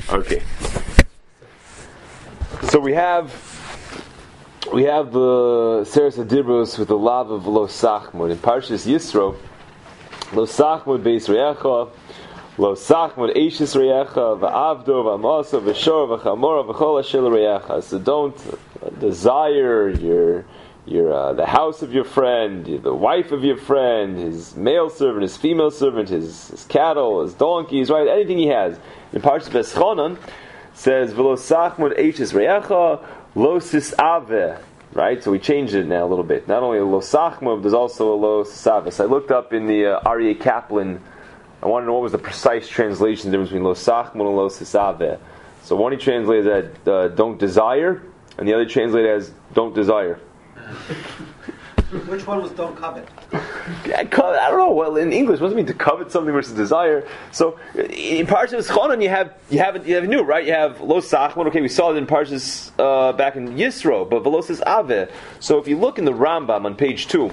Okay. So we have the Seres Adibros with the lav of Lo Sachmod. In Parshas Yisro, Lo Sachmod Beis Reyecha, Lo Sachmod Eishis Reyecha, V'avdo, V'amasa, V'shor, V'chamora, V'chol Ashil Reyecha. So don't desire the house of your friend, the wife of your friend, his male servant, his female servant, his cattle, his donkeys, right? Anything he has. In Parshas Beschonon says V'lo Sachmod Eishis Reyecha, Lo Sisave. Right, so we changed it now a little bit. Not only a Lo Sachmod, there's also a Lo Sisave. So I looked up in the Aryeh Kaplan. I want to know what was the precise translation difference between Lo Sachmod and Lo Sisave. So one he translated as don't desire, and the other translated as don't desire. Which one was don't covet? I don't know. Well, in English, what does it mean to covet something versus desire? So in Parshas Chonon, you have new, right? You have Lo Sachmod. Okay, we saw it in Parshas back in Yisro, but V'lo Sisave. So if you look in the Rambam on page 2,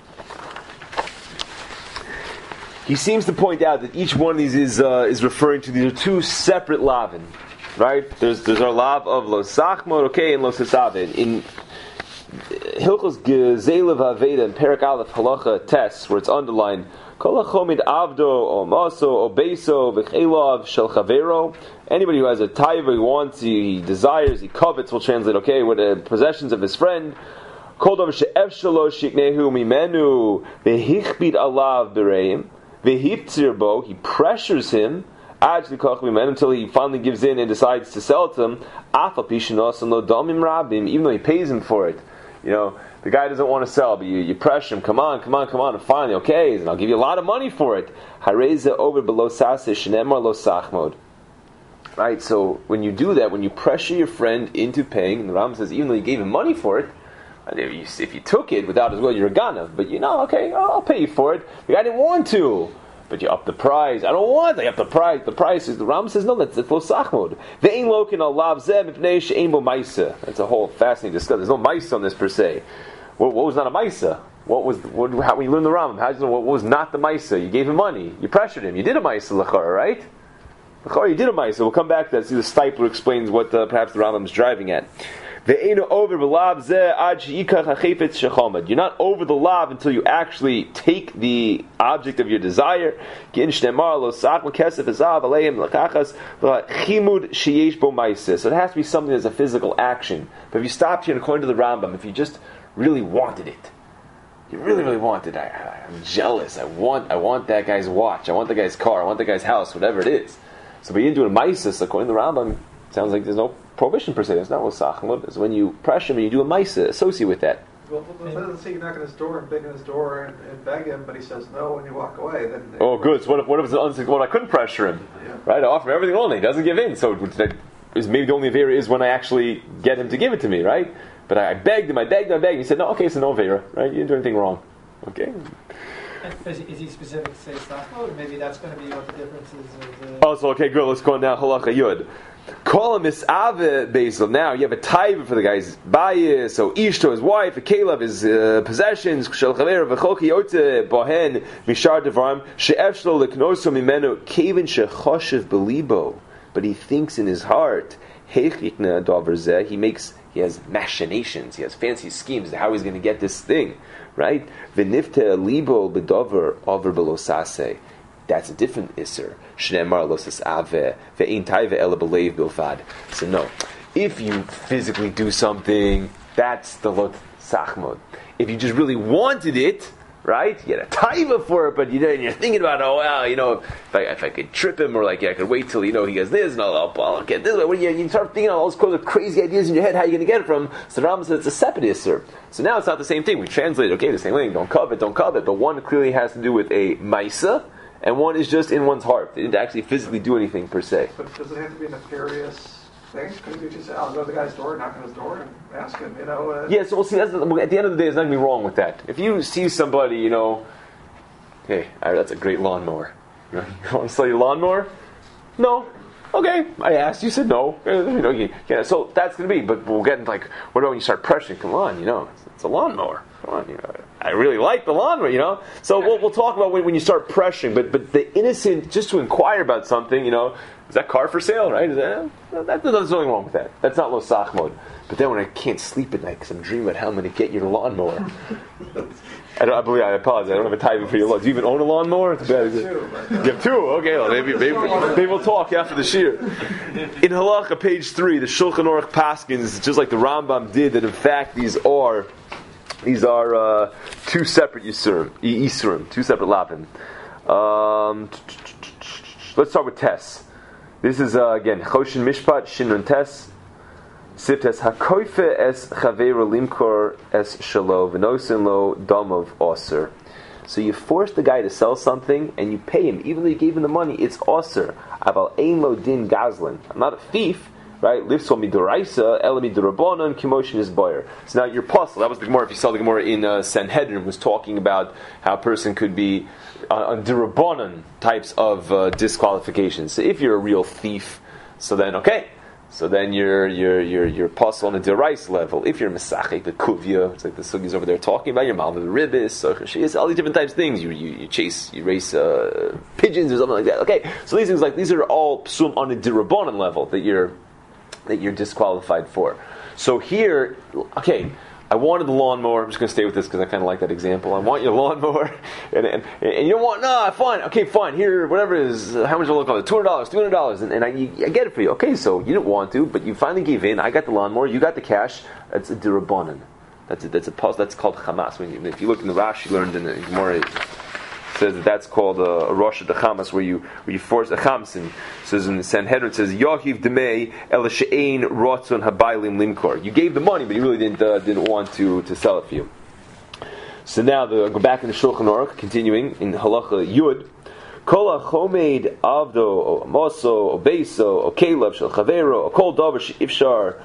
he seems to point out that each one of these is referring to these are two separate lavin, right? There's our lav of Lo Sachmod, okay, and Lo Sisave. In Hilchos Gezelev Aveda and Perek Aleph Halacha Tes, where it's underlined Kol HaChomid Avdo O Maso O Beiso V'chelav Shel Chavero. Anybody who has a taiva he wants, he desires, he covets, will translate, okay, with the possessions of his friend. Kol Davar She'ef Shelo Shiknehu Mimenu V'hichbid Alav Bereim V'hiptzir Bo. He pressures him until he finally gives in and decides to sell it to him. Even though he pays him for it. You know, the guy doesn't want to sell, but you pressure him, come on, and finally, okay, and I'll give you a lot of money for it. Right, so when you do that, when you pressure your friend into paying, and the Ram says, even though you gave him money for it, and if you took it without his will, you're a ganav, but okay, I'll pay you for it. The guy didn't want to. But you up the price. I don't want that. You up the price. The price is, the Ram says, no, that's Lo Sachmod. Ve'ein lokin al lav zeh mipnei she'ein bo ma'isa. That's a whole fascinating discussion. There's no ma'isa on this per se. What was not a ma'isa? How we learn the Ram? How do you know what was not the ma'isa? You gave him money. You pressured him. You did a ma'isa l'chara, right? L'chara, you did a ma'isa. We'll come back to that. See, the Stipler explains what perhaps the Rambam is driving at. You're not over the lav until you actually take the object of your desire. So it has to be something that's a physical action. But if you stopped here and according to the Rambam, if you just really wanted it, you really, really wanted it, I'm jealous, I want that guy's watch, I want the guy's car, I want the guy's house, whatever it is. So but you didn't do a ma'isa, according to the Rambam, it sounds like there's no prohibition per se. It's not Lo Sachmod. It's when you pressure him and you do a ma'isa associated with that. Well, let's say you knock on his door and bang on his door and beg him, but he says no when you walk away. Then good. So what if it's well, I couldn't pressure him, right? I offer him everything only. He doesn't give in. So that is maybe the only avera is when I actually get him to give it to me, right? But I begged him. He said no. Okay, so no avera, right? You didn't do anything wrong. Okay. Is he specific to say Sachmod, or maybe that's going to be what the difference is? Also, okay, good. Let's go down Halacha Yud. Call him Misave Basil. Now you have a taiva for the guy's bayis, so Ishto, his wife, a Caleb, his possessions, Shel Chaver, V'choki Yote, Bohen, Mishar Devarim, She'ef Shlo Leknoso Mimenu, Kevin Shechoshev Belibo. But he thinks in his heart, Heichikna Dover Zeh, he has machinations, he has fancy schemes of how he's going to get this thing, right? V'nifte Libo Bedover Over Belosase. That's a different isser. Shneimar lo sisave ve'ein taiva ela b'leiv bilfad. So no, if you physically do something, that's the Lo Sachmod. If you just really wanted it, right? You had a taiva for it, but you're thinking about, if I could trip him, or I could wait till he gets this, and I'll get this. You start thinking all those crazy ideas in your head. How are you going to get it from? So the Rambam says it's a separate isser. So now it's not the same thing. We translate, okay, the same thing. Don't covet. But one clearly has to do with a ma'isa, and one is just in one's heart. They didn't actually physically do anything per se. But does it have to be a nefarious thing? Could you just say, I'll go to the guy's door, knock on his door, and ask him, Yeah, so we'll see. At the end of the day, there's nothing wrong with that. If you see somebody, hey, that's a great lawnmower. You want to sell your lawnmower? No. Okay, I asked. You said no. So that's going to be. But we'll get into what about when you start pressuring? Come on, it's a lawnmower. come on, I really like the lawnmower, So we'll talk about when you start pressuring, but the innocent, just to inquire about something, is that car for sale, right? There's nothing wrong with that. That's not lo sachmod. But then when I can't sleep at night because I'm dreaming about how I'm going to get your lawnmower. I apologize. I don't have a type for your lawn. Do you even own a lawnmower? It's bad. You have two? Okay, well, maybe we'll talk after the shir. In Halacha, page 3, the Shulchan Aruch paskins, just like the Rambam did, that in fact these are two separate Yisurim, two separate lapim. Let's start with Tes. This is again Choshen Mishpat Shinun Tes. Siftes hakoife es chaveira limkor es shalo v'nosin lo damov oser. So you force the guy to sell something and you pay him, even though you gave him the money. It's oser. Aval ein lo din gazlan. I'm not a thief, right? Livsol midoraisa ela midorabonon kimoshin is boyer. So now your puzzle. That was the Gemara. If you saw the Gemara in Sanhedrin, was talking about how a person could be on dirabonon types of disqualifications. So if you're a real thief, so then okay. So then you're puzzle on a derais level. If you're mesachek the kuvya, it's like the sugis over there talking about your malva the ribis, all these different types of things. You race pigeons or something like that. Okay, so these things these are all psum on a dirabonon level that you're disqualified for. So here, okay, I wanted the lawnmower. I'm just going to stay with this because I kind of like that example. I want your lawnmower, and you don't want fine. Okay, fine. Here, whatever it is, how much will it cost? $200, and I get it for you. Okay, so you didn't want to, but you finally gave in. I got the lawnmower. You got the cash. That's a dirabonon. That's a puzzle. That's called chamas. If you look in the Rashi, you learned in the Gemara. Says that's called a rosh de chamas, where you force a chamsin. Says in the Sanhedrin, it says Yahiv demei el she'ein rotzon habaylim limkor. You gave the money, but you really didn't want to sell it for you. So now go back in the Shulchan Aruch, continuing in Halacha Yud. Kol hachomed avdo o amoso o beiso o kelev shel chavero o kol davar she'ifshar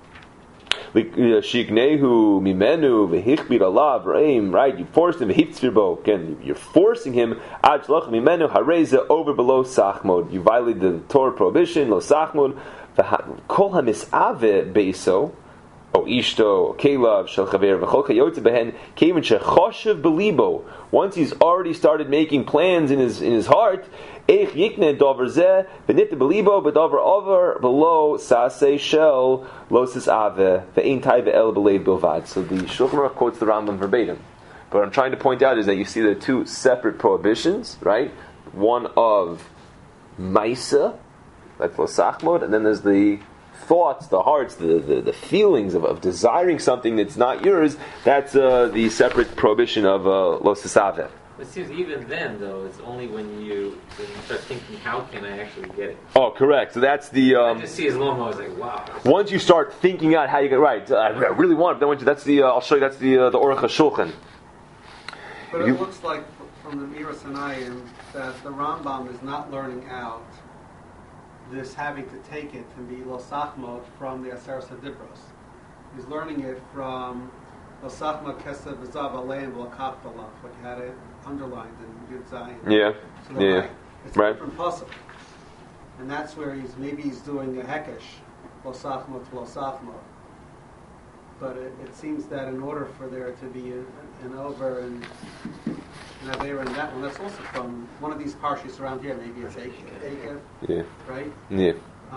Shignehu mimenu vehichbir alav reim. Right, you forced him hitzvirbo. Again, you're forcing him. Ajlach mimenu hareza over below sachmod. You violated the Torah prohibition. Lo sachmod. Kol hamisave beiso. O ishto kelav shel chaver v'chol kayotze behen kevin shechoshev belibo. Once he's already started making plans in his heart. Eich yikne dover zeh benit belibo bedover over below sase shel losis ave ve'ein taiva el belev bilvad. So the Shulchan Aruch quotes the Rambam verbatim. But what I'm trying to point out is that you see the two separate prohibitions, right? One of maisa, that's lo sachmod, and then there's the thoughts, the hearts, the feelings of desiring something that's not yours. That's the separate prohibition of lo sisave. It seems even then, though, it's only when you start thinking, how can I actually get it? Oh, correct. So that's the. I just see his lawnmower. I was like, wow. Once you start thinking out how you get right, I really want it. Then that's the. I'll show you. That's the Aruch HaShulchan. But it looks like from the Mira Sanayim that the Rambam is not learning out this having to take it and be lo sachmod from the Aseret Dibros. He's learning it from lo sachmod kesev v'zav aleim v'lakachbalav, what you had it underlined in Yud Zayin. Yeah. So it's right. a different puzzle. And that's where he's doing a hekesh, lo sachmod to lo sachmod. But it seems that in order for there to be an over and an avera in that one, that's also from one of these parshas around here. Maybe it's Eikev, yeah, right? Yeah.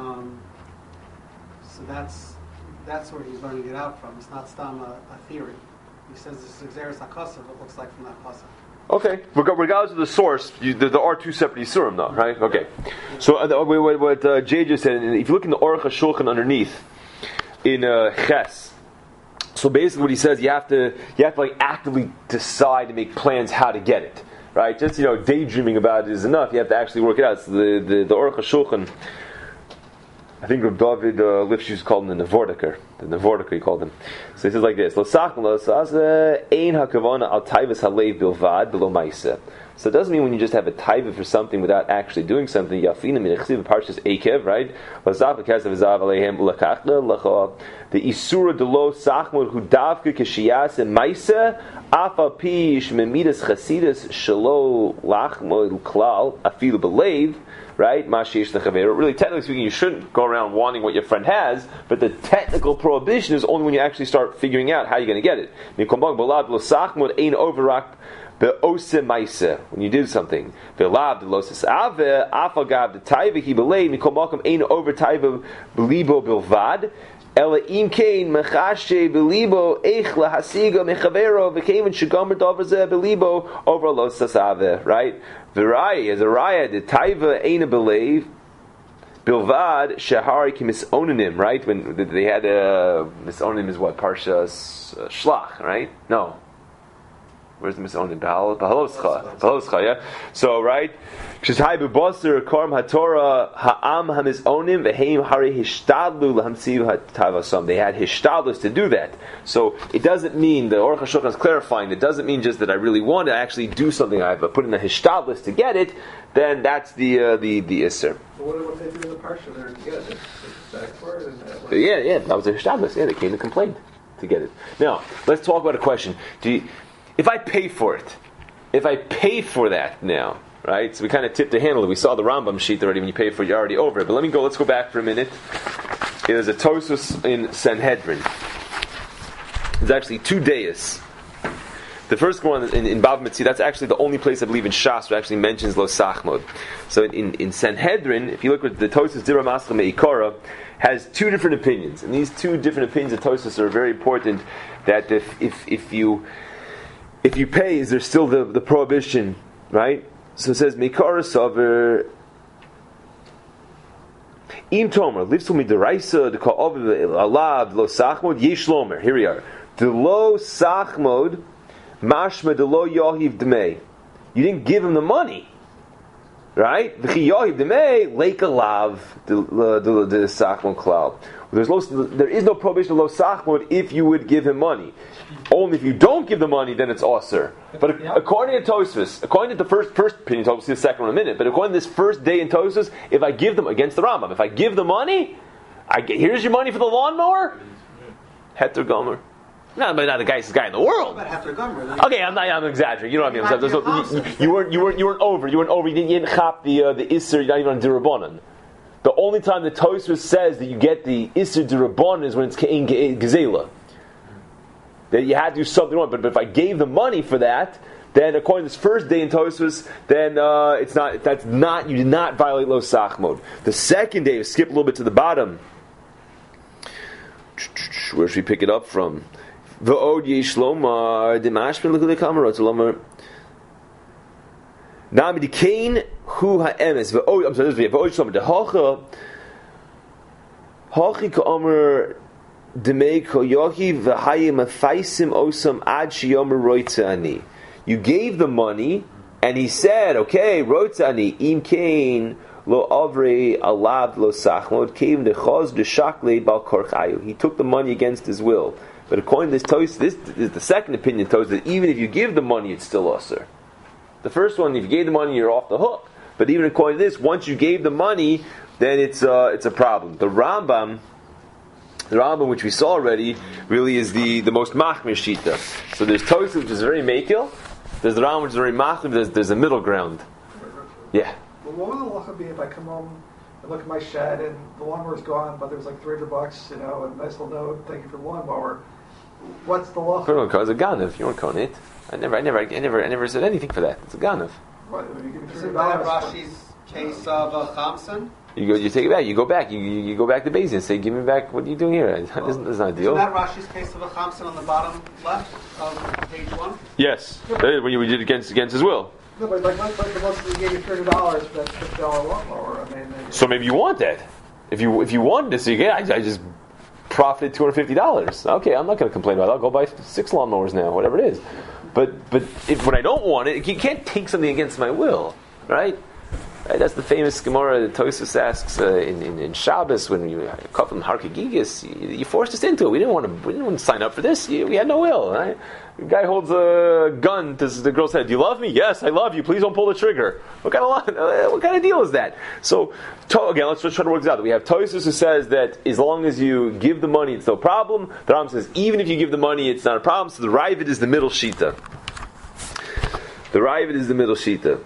So that's where he's learning it out from. It's not stam a theory. He says this is Xeris HaKasav. It looks like from that pasuk. Okay, regardless of the source, there are two separate Yisurim though, right? Okay. So what Jay just said, if you look in the Aruch HaShulchan underneath, in Ches, so basically what he says, you have to like actively decide to make plans how to get it, right? Just daydreaming about it is enough. You have to actually work it out. So the Aruch HaShulchan, I think Rav David Lifshitz called him the Nevordiker. The Nevordiker he called him. So he says like this: Lo sachmod lo sase ein hakavana al taivas halev bilvad below ma'aseh. So it doesn't mean when you just have a taiva for something without actually doing something. Yafina min echsiv parshas Ekev, right? The isura de lo sachmod hu davka kishiyas and maisa afa pish memidas chasidus shelo lachmod klal afilu belev. Right? Really, technically speaking, you shouldn't go around wanting what your friend has, but the technical prohibition is only when you actually start figuring out how you're going to get it. When you do something. Ela imkein mechashe belibo eich lahasiga mechavero v'keven shegomer dover zeh belibo over lo sasave. Right? V'raya is a raya the taiva eina believe bilvad shahari kimisonanim. Right? When they had misonanim is what Parshas Shlach. Right? No. Where's the misonim? Behaloscha, yeah. So right, Kshai b'boser korm haTorah ha'am hamisonim v'heim hari hishtadlu lahamsiv hatavasam. They had hishtadlus to do that. So it doesn't mean the Aruch HaShulchan is clarifying. It doesn't mean just that I really want to actually do something. I have put in a hishtadlus to get it. Then that's the isser. But what they do in the parsha there? Yeah, back for it. Yeah, that was a hishtadlus. Yeah, they came to complain to get it. Now let's talk about a question. If I pay for it, if I pay for that now, right? So we kind of tipped the handle. We saw the Rambam sheet already. When you pay for it, you're already over it. But let's go back for a minute. There's a Tosfos in Sanhedrin. There's actually 2 days. The first one in Bava Metzia, that's actually the only place I believe in Shas where actually mentions Lo Sachmod. So in Sanhedrin, if you look at the Tosfos Dira Mascha Meikara, has 2 different opinions. And these 2 different opinions of Tosfos are very important, that if you pay, is there still the prohibition, right? So it says, Meikara Sover Im Tomer, Livsul Midaraisa, the Ka'oviv Alav, Lo Sachmod, Yesh Lomer. Here we are. The Lo Sachmod, Mashma de Lo Yahiv Dmei. You didn't give him the money. Right? V'chi Yahiv Dmei, Leik Alav, the Sachmod Klal. There is no prohibition of Lo Sachmod if you would give him money. Only if you don't give the money, then it's Osir. But according to Tosfos, according to the first opinion, we'll see the second one in a minute, but according to this first day in Tosfos, if I give them, against the Rambam, if I give the money, here's your money for the lawnmower, Heter Gomer. No, but not the nicest guy in the world. Okay, I'm exaggerating. You know what I mean? You weren't over. You didn't chop the Isser. You're not even on Dirabonan. The only time the Tosfos says that you get the Isser Dirabonan is when it's Ke'in Gezela. That you had to do something wrong. But if I gave the money for that, then according to this first day in Tosfos, then it's not. That's not. You did not violate Lo Sachmod. The second day, skip a little bit to the bottom. Where should we pick it up from? V'od yesh lomar demashmin l'kulei kamarot lomar nami dikain hu ha'emes v'od. I'm sorry, this is v'od yesh lomar dehacha hachi ka'omer demei koyohi v'hayim afaisim osam ad shiyomer roitza ani. You gave the money, and he said, "Okay, roitza ani im kain lo avre alav lo sachmod came dechaz deshakle bal korchayu." He took the money against his will. But according to this Tosfos, this is the second opinion, Tosfos, that even if you give the money, it's still usher. The first one, if you gave the money, you're off the hook. But even according to this, once you gave the money, then it's a problem. The Rambam, which we saw already, really is the most machmir shita. So there's Tosfos, which is very makil. There's the Rambam, which is very machmir. There's a middle ground. Yeah. Well, what would the halacha be if I come home and look at my shed and the lawnmower's gone, but there's like $300, and a nice little note, thank you for the lawnmower. What's the law? It's a ganav. You don't call it. I never said anything for that. It's a ganav. What? You give me Isn't $300? that Rashi's case of Chamson? You take it back. You go back. You go back to Beis Din and say, "Give me back. What are you doing here? This is not a deal." Isn't that Rashi's case of a Chamson on the bottom left of page 1? Yes, when you did against his will. No, but like the most you gave me $300 for that $50 lawnmower. I mean, So maybe you want that. If you wanted to, so you get. I just profited $250. Okay, I'm not going to complain about it. I'll go buy 6 lawnmowers now, whatever it is. But when I don't want it, you can't take something against my will, right? Right? That's the famous Gemara that Tosfos asks in Shabbos when you come from Harkagigis. You forced us into it. We didn't want to sign up for this. We had no will. Right? The guy holds a gun to the girl's head. Do you love me? Yes, I love you. Please don't pull the trigger. What kind of deal is that? So again, let's just try to work this out. We have Tosfos who says that as long as you give the money, it's no problem. The Rambam says even if you give the money, it's not a problem. So the Ravid is the middle shita. The Ravid is the middle shita.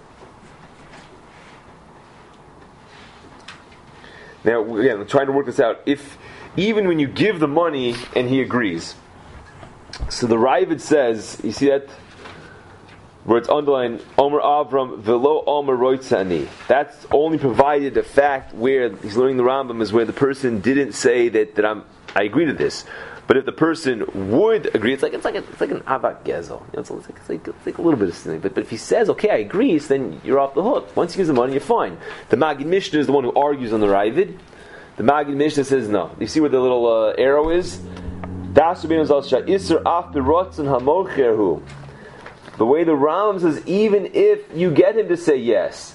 Now, again, I'm trying to work this out. If even when you give the money and he agrees, so the Ravid says, you see that where it's underlined, Omer Avram velo Omer Roitzani. That's only provided the fact where he's learning the Rambam is where the person didn't say that I agree to this. But if the person would agree, it's like an avak gezel. It's like a little bit of something. But if he says, okay, I agree, so then you're off the hook. Once he gives the money, you're fine. The Magid Mishnah is the one who argues on the Ravid. The Magid Mishnah says no. You see where the little arrow is? The way the Rambam says, even if you get him to say yes,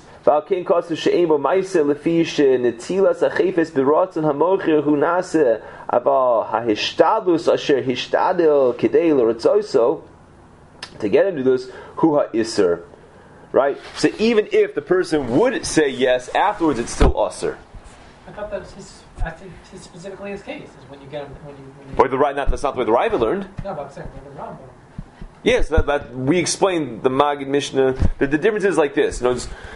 to get him to this, huha iser, right? So even if the person would say yes, afterwards it's still usher. I thought that was specifically his case is when you get him That's not the way the Ravid learned. No, but I'm saying the Rambam. Yes, that we explained the Magid Mishnah. The difference is like this.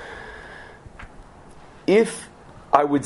If I would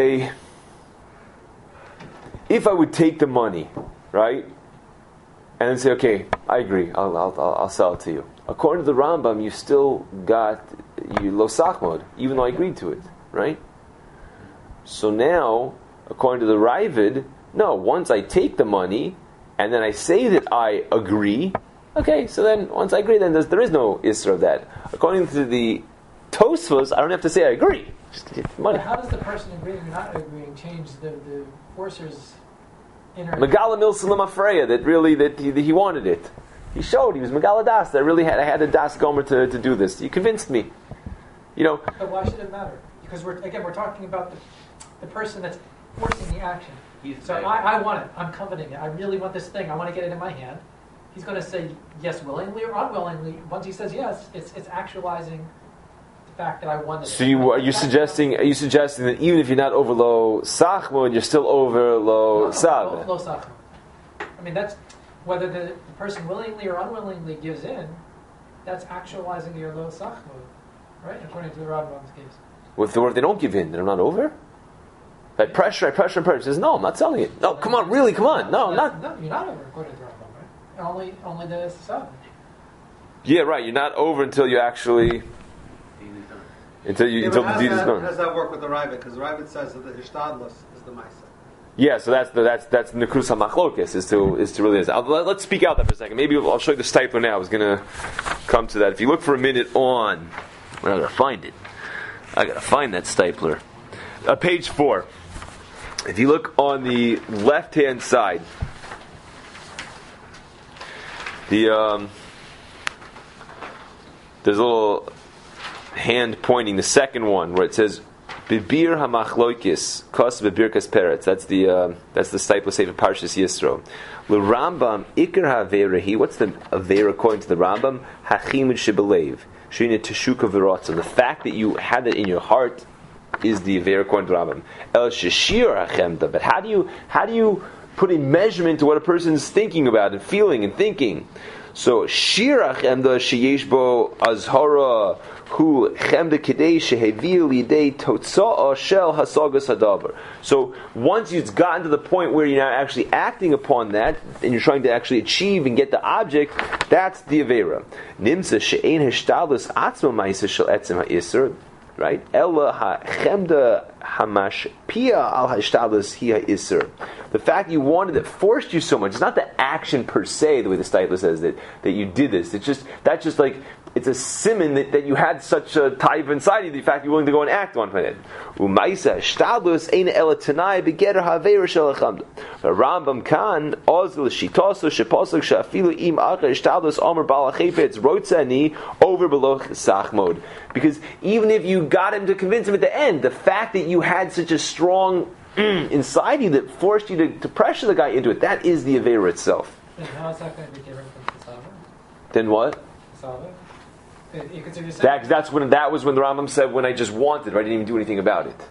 take the money, right, and then say, okay, I agree, I'll sell it to you. According to the Rambam, you still got lo sachmod, even though I agreed to it, right? So now, according to the Ravid, no, once I take the money, and then I say that I agree, okay, so then once I agree, then there is no isra of that. According to the Tosfos, I don't have to say I agree. Just get the money. But how does the person agreeing or not agreeing change the forcer's inner... Megala Milsalam Afreya, that he wanted it. He showed, he was Megala Das, that I had a Das Gomer to do this. You convinced me. But why should it matter? Because we're talking about the person that's forcing the action. So I want it. I'm coveting it. I really want this thing. I want to get it in my hand. He's going to say yes willingly or unwillingly. Once he says yes, it's actualizing the fact that I wanted it. So are you suggesting that even if you're not over lo sachmod, you're still over lo sav? Lo sachmod. I mean, that's whether the person willingly or unwillingly gives in. That's actualizing your lo sachmod, right? According to the Rambam's case. If they don't give in, then I'm not over. I pressure. He says, no, I'm not selling it. No, come on, really, come on. No, I'm not. No, you're not over according to the Rambam, right? Only the Sav. Yeah, right. You're not over until you actually... Until the deed is done. How does that work with the Ravid? Because the Ravid says that the Hishtadlus is the Maisa. Yeah, so that's Nekrus HaMachlokes is to really... Let's speak out that for a second. Maybe I'll show you the stipler now. I was going to come to that. If you look for a minute on... I got to find it. I got to find that stipler. Page 4. If you look on the left-hand side, there's a little hand pointing, the second one, where it says Bibir HaMachloikis Kos Bibirkas Peretz. That's the stipler Sefer Parshas Yisro. The Rambam Ikar HaVeirahi. What's the Aveira according to the Rambam? Hachimud Shebelev Shina Teshuka V'Ratzon. The fact that you had it in your heart is the Aveira according to the Rambam. El Sheshir HaChemda. But how do you put a measurement to what a person is thinking about and feeling and thinking? So Shir HaChemda Sheyesh Bo Azhara Hu Chemda Kedei Shehevil Yidei Totza'a Shel Hasagas Hadavar. So once it's gotten to the point where you're now actually acting upon that and you're trying to actually achieve and get the object, that's the Aveira. Nimsa She'ein Hishtadlus Atzma Ma'isa Shel Etzem HaIsr. Right? Ella ha'chemda hamashpia al ha'ishtadlus hi ha'isr. The fact you wanted it forced you so much. It's not the action per se, the way the stipler says that you did this. That's just like it's a simon that you had such a type inside you, the fact you're willing to go and act on it. Umaisa shtadlus ein ela tanai begetter haveir shel chamda. Rambam kan ozil shitoso shepasuk shafilu im acher shtadlus omer bal chayfetz rotzani over below sach mode. Because even if you got him to convince him at the end, the fact that you had such a strong inside you that forced you to pressure the guy into it, that is the aveira itself. And how is that going to be different from Kasava? Then what? Kasava? You consider That was when the Rambam said, when I just wanted, I didn't even do anything about it.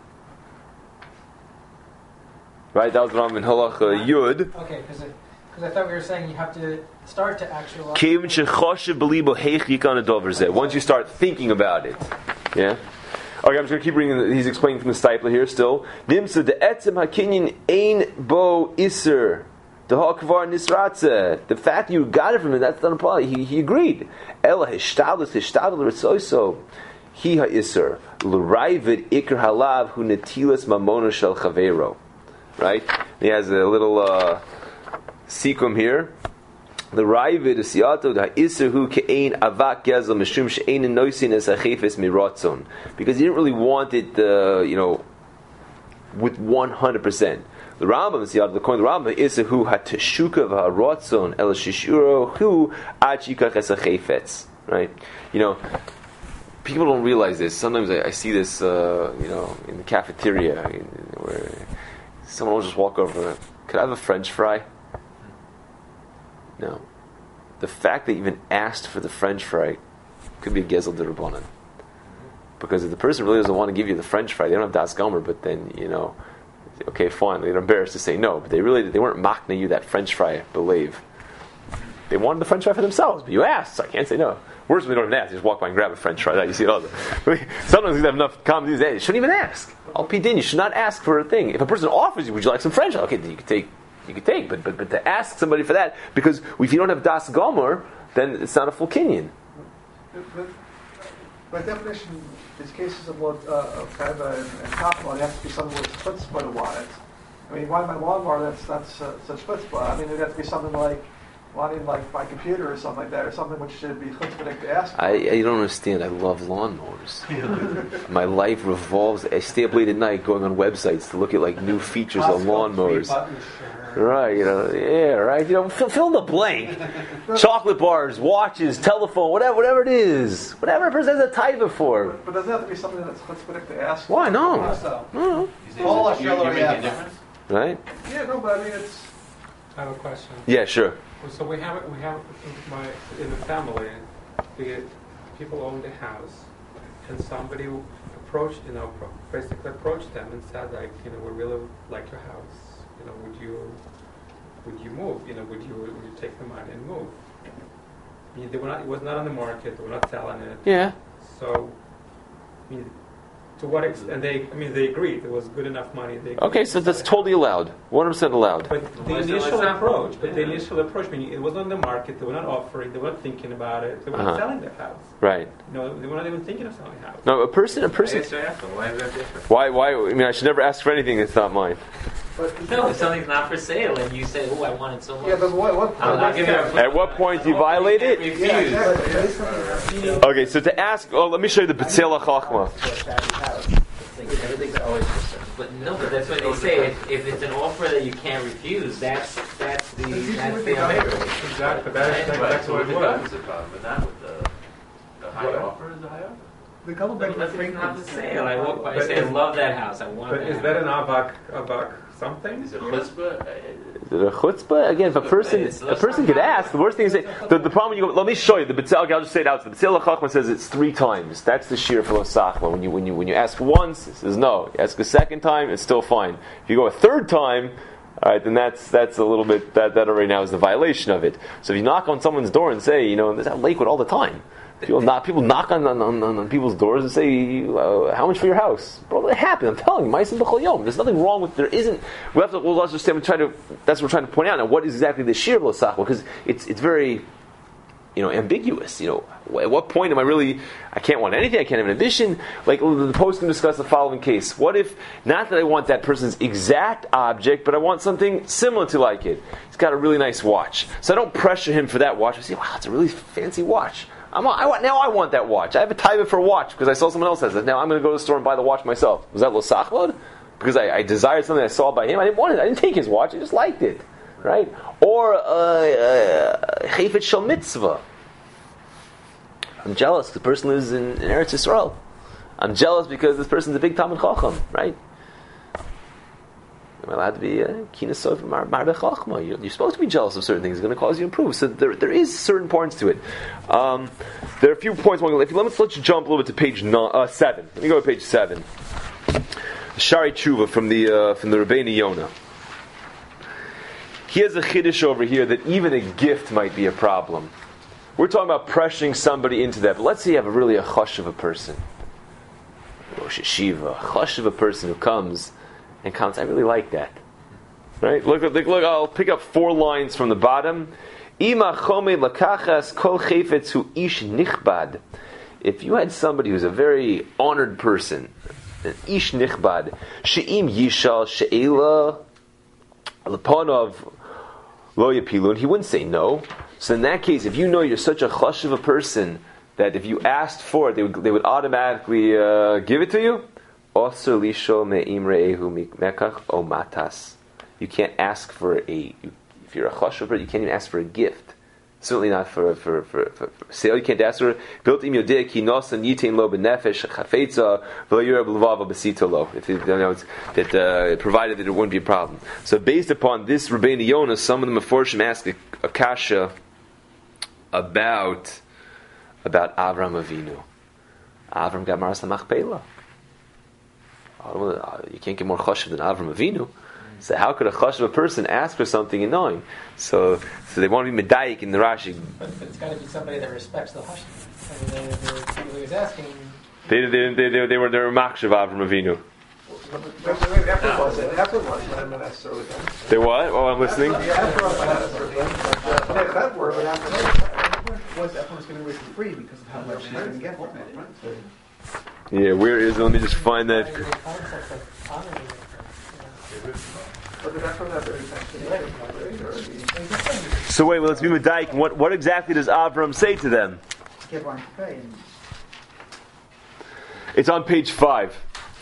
Right? That was the Rambam in Halacha Yud. Okay, because I thought we were saying you have to start to actualize. Once you start thinking about it. Yeah? Okay, I'm just going to keep reading. He's explaining from the Stipler here still. Nimsa de etzem hakinyin ein bo iser. The fact you got it from him, that's not a problem. He agreed. Ela hishtadlus ritzoso hi ha'isur l'rayvid ikar halav hu netilas mamona shel chavero. Right? He has a little sequum here. The Rayvid is siyato the ha'isur hu ke'ein avak gezel mishum she'ein noisin es ha'chefes miratzon, because he didn't really want it, with 100%. The Rambam, see, out of the coin, the Rambam is who had teshuka v'haratzon el shishuro who achikach es chayfetz. Right? People don't realize this. Sometimes I see this, in the cafeteria, where someone will just walk over. Could I have a French fry? No. The fact that you even asked for the French fry could be a gezel d'Rabbanan. Because if the person really doesn't want to give you the French fry, they don't have das gomer, but then, okay, fine, they're embarrassed to say no, but they weren't machna you that French fry, believe. They wanted the French fry for themselves, but you asked, so I can't say no. Worse when they don't even ask, you just walk by and grab a French fry. That you see it all. Sometimes you have enough common these days. You shouldn't even ask. Al pidin, you should not ask for a thing. If a person offers you, would you like some French fry? Okay, then you can take, but to ask somebody for that, because if you don't have das gomer, then it's not a full kinyan. By definition, these cases of Teva and Kaplan, it has to be someone with chutzpah to want it. I mean, wanting my lawnmower, that's such chutzpah. I mean, it'd have to be something like wanting my computer or something like that, or something which should be chutzpah to ask for. I don't understand. I love lawnmowers. My life revolves. I stay up late at night going on websites to look at new features of lawnmowers. Right, right. Fill in the blank. Chocolate bars, watches, telephone, whatever it is. Whatever presents a taiva for. But doesn't it have to be something that's chutzpah to ask? Why? No. No. You make a difference? Right? Yeah, no, but I mean, it's... I have a question. Yeah, sure. So we have in the family, people own the house, and somebody basically approached them and said, we really like your house. Would you move? Would you take the money and move? They were not. It was not on the market. They were not selling it. Yeah. So, to what extent? And they agreed. It was good enough money. Okay, so that's totally allowed. 100% allowed. But the initial approach. Meaning it was on the market. They were not offering. They were not thinking about it. They were not selling their house. Right. They were not even thinking of selling the house. No, a person. Why is that different? Why? I mean, I should never ask for anything that's not mine. No, if something's not for sale and you say, "Oh, I want it so much." Yeah, but what I'm not giving it. At what point do you violate it? Okay, so to ask, let me show you the B'tzela Chachma. Everything's always but that's what they say. If it's an offer that you can't refuse, that's the American. Exactly, that's what it was. But not with the high offer. Is the high offer? The couple But it's not for sale. I walk by and say, "I love that house. I want." But that is that an avak something? Is it chutzpah? Is it a chutzpah? Again, if a person could ask, the worst thing is the problem. Let me show you the B'tzela. I'll just say it out. The B'tzela Chachma says it's 3 times. That's the shear for Losachma. When you ask once, it says no. You ask a second time, it's still fine. If you go a third time, all right, then that's a little bit that already now is the violation of it. So if you knock on someone's door and say, this at Lakewood all the time. People knock on people's doors and say, "How much for your house?" Bro, it happened. I'm telling you, Ma'asim b'chol yom. There's nothing wrong with. There isn't. We'll understand. That's what we're trying to point out now. What is exactly the shir l'sachma? Because it's very, ambiguous. At what point am I really? I can't want anything. I can't have an addition. Like the post can discuss the following case. What if not that I want that person's exact object, but I want something similar to like it? He's got a really nice watch, so I don't pressure him for that watch. I say, "Wow, it's a really fancy watch." Now I want that watch. I have a taiva for a watch because I saw someone else has it. Now I'm going to go to the store and buy the watch myself. Was that lo sachmod? Because I desired something I saw by him. I didn't want it. I didn't take his watch. I just liked it, right? Or chayfet shel mitzvah. I'm jealous. The person lives in Eretz Yisrael. I'm jealous because this person's a big Talmid Chacham, right? I'm allowed to be kinasov marbe chachma. You're supposed to be jealous of certain things. It's going to cause you to improve. So there is certain points to it. There are a few points. Let's jump a little bit to page 7. Let me go to page 7. Shari Tshuva from the Rabbeinu Yonah. He has a chiddush over here that even a gift might be a problem. We're talking about pressuring somebody into that. But let's say you have a chosh of a person, Rosh Yeshiva, chosh of a person who comes and comments, I really like that. Right? Look, I'll pick up 4 lines from the bottom. Ima chome lakachas kol chayfetz hu ish nichbad. If you had somebody who's a very honored person, an ish nichbad, she'im yishal she'ela leponov lo yapilun, he wouldn't say no. So in that case, if you know you're such a chosh of a person that if you asked for it, they would automatically give it to you. You can't ask for if you're a chashuv, you can't even ask for a gift. Certainly not for sale. You can't ask for built im yodeh ki nosan yitain lo benefesh chafetza v'lo yireh b'levava b'sita lo. If you know that provided that it wouldn't be a problem. So based upon this Rabbeinu Yonah, some of the Meforshim ask a kasha about Avram Avinu. Avram got Maras HaMachpelah. You can't get more chashuv than Avram Avinu. So how could a chashuv a person ask for something annoying? So they want to be medayik in the Rashi. But it's got to be somebody that respects the chashuv. I mean, he was asking. They were machshav Avram Avinu. They what? Oh, I'm listening. That word, but after Efron was going to be free because of how much he didn't get from it. Yeah, where is it? Let me just find that. So wait, let's be medayik. What exactly does Avram say to them? It's on page 5.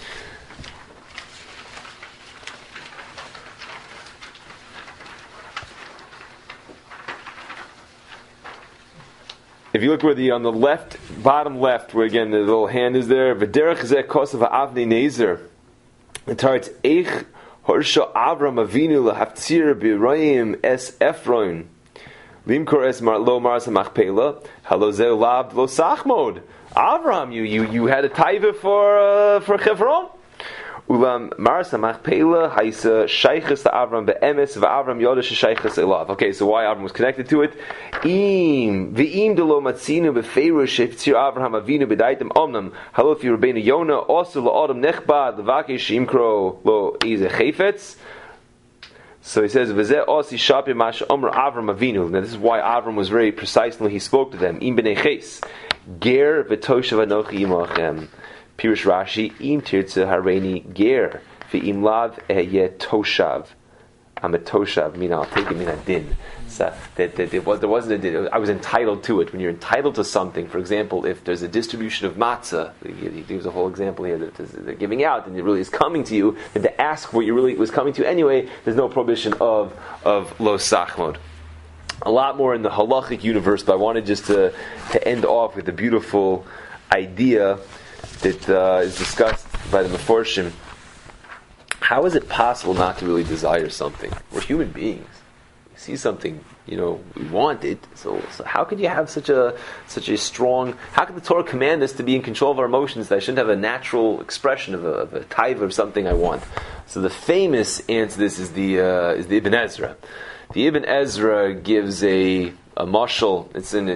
If you look where on the left, bottom left, where again the little hand is there, v'derech zeh kosav ha'avnei nezer. The tarts eich horsha Avram Avinu lahaftzir b'royim es Efron limkor es lo maras hamachpela halo zeh lab lo sachmod. Avram, you had a taiva for Chevron. Ulam maras hamachpela haisa shaychus to Avram be'emes v'Avram yodesh shaychus elav. Okay, so why Avram was connected to it? Im delo matzinu befeirush sheftzir Avraham Avinu b'daitem omnam halot Rabbeinu Yonah also la'adam nechbad levakesh imkro lo ize chayfetz. So he says v'zeh osi shapi mash omer Avram Avinu. Now this is why Avram was very precise when he spoke to them. Im b'nei ches ger v'toshav anochi imachem. Pirush Rashi im tirtze hareini ger v'im lav ehye toshav. I'm a toshav, meaning I'll take it, mean a din. So there wasn't a din. I was entitled to it. When you're entitled to something, for example, if there's a distribution of matzah, he gives a whole example here that they're giving out, and it really is coming to you, and to ask what you really was coming to anyway, there's no prohibition of lo sachmod. A lot more in the halachic universe, but I wanted just to end off with a beautiful idea that is discussed by the Meforshim. How is it possible not to really desire something? We're human beings. We see something, we want it. So how could you have such a strong? How could the Torah command us to be in control of our emotions that I shouldn't have a natural expression of a taiva of something I want? So the famous answer to this is the Ibn Ezra. The Ibn Ezra gives a mashal. It's in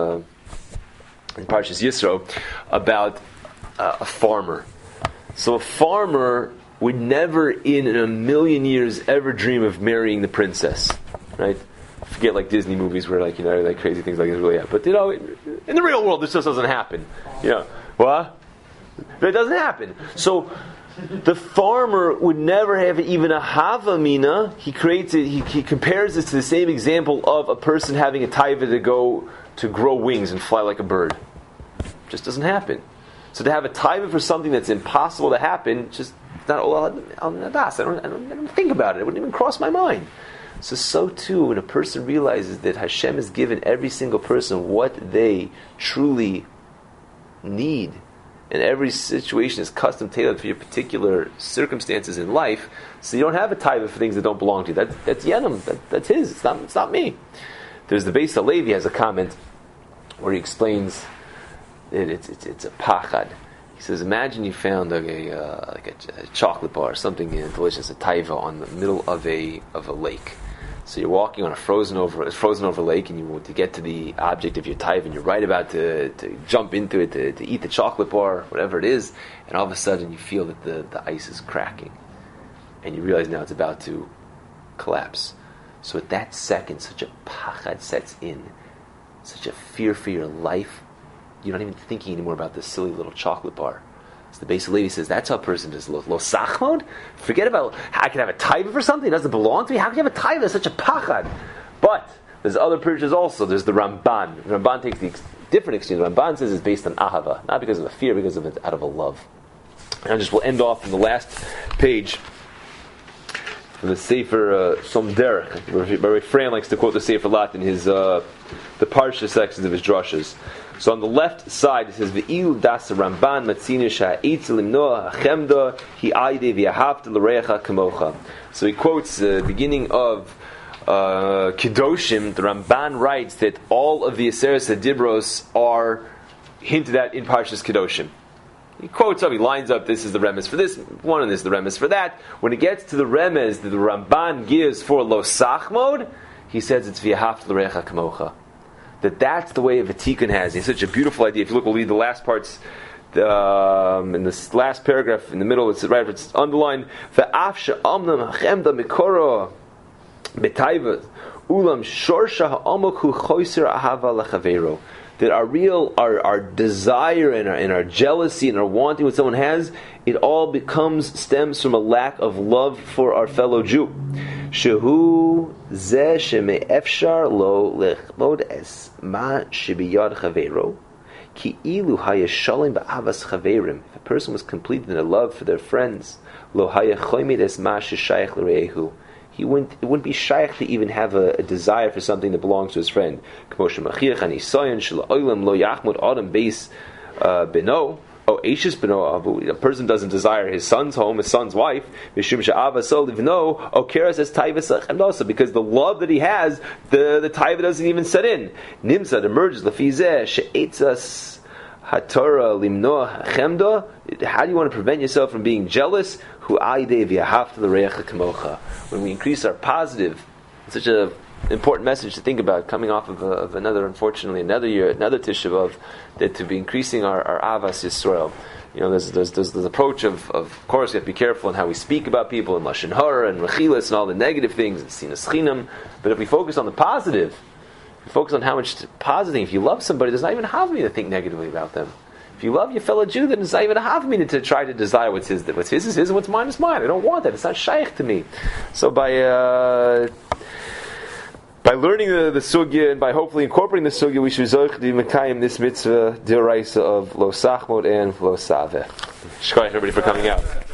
Parshas Yisro about a farmer. So a farmer would never in a million years ever dream of marrying the princess, right? Forget like Disney movies where like crazy things like this really happen. But in the real world this just doesn't happen. What? But it doesn't happen. So the farmer would never have even a havamina. He creates it. He compares this to the same example of a person having a taiva to go to grow wings and fly like a bird. It just doesn't happen. So to have a taiva for something that's impossible to happen, just not I don't think about it. It wouldn't even cross my mind. So too, when a person realizes that Hashem has given every single person what they truly need, and every situation is custom tailored for your particular circumstances in life, so you don't have a taiva for things that don't belong to you. That's Yenim. That's his. It's not me. There's the Beis Halevi has a comment where he explains that it's a pachad. He says, imagine you found a chocolate bar, something delicious, a taiva on the middle of a lake. So you're walking on a frozen over lake, and you want to get to the object of your taiva, and you're right about to jump into it to eat the chocolate bar, whatever it is, and all of a sudden you feel that the ice is cracking, and you realize now it's about to collapse. So at that second, such a pachad sets in, such a fear for your life. You're not even thinking anymore about this silly little chocolate bar. So the Beis Halevi says that's how a person does lo sachmod. Forget about I can have a taiva for something that doesn't belong to me. How can you have a taiva? It's such a pachad. But there's other purchases also. There's the Ramban. The Ramban takes the different extreme. The Ramban says it's based on ahava, not because of a fear, because of it out of a love. And we'll end off in the last page from the Sefer Som Derech. Rabbi Fran likes to quote the Sefer a lot in his the parsha sections of his drushes. So on the left side it says Ve'ilu das Ramban matzinu sha'etz limnoa hachemda hi aide v'yahavta l'recha kamocha. So he quotes the beginning of Kedoshim. The Ramban writes that all of the Aseres HaDibros are hinted at in Parshas Kedoshim. He quotes up, he lines up, this is the remez for this one, and this is the remez for that. When it gets to the remez that the Ramban gives for Lo Sachmod, he says it's v'yahavta l'recha kamocha. That's the way a Vatikan has. It's such a beautiful idea. If you look, we'll read the last parts in this last paragraph in the middle. It's right. It's underlined. Ve'af she'amnam hachemda mikora betayva ulam shorsha ha'amoku choiser ahava lachavero. That our desire and our jealousy and our wanting what someone has, it all stems from a lack of love for our fellow Jew. Shehu zeh sheme'efshar lo lechmod es ma shebiyad chavero ki ilu hayashalim ba'avas chaverim. If a person was complete in their love for their friends, lo hayachoymid es ma sheshayach l'reihu. It wouldn't be shaykh to even have a desire for something that belongs to his friend. A person doesn't desire his son's home, his son's wife, because the love that he has, the taiva doesn't even set in. Nimsad emerges. How do you want to prevent yourself from being jealous? When we increase our positive, it's such an important message to think about, coming off of another year, another Tisha B'Av, that to be increasing our Avas Yisrael. You know, there's the approach of course, we have to be careful in how we speak about people, and Lashon Hara, and Rechilas, and all the negative things, and Sinas Chinam. But if we focus on the positive, we focus on how much positive, if you love somebody, there's not even half of me to think negatively about them. If you love your fellow Jew, then it's not even a half of me to try to desire what's his is his, and what's mine is mine. I don't want that. It's not shaykh to me. So by learning the sugya, and by hopefully incorporating the sugya, we should zoch di mekayim this mitzvah d'oraisa of lo sachmod and lo saveh. Shkoyach everybody for coming out.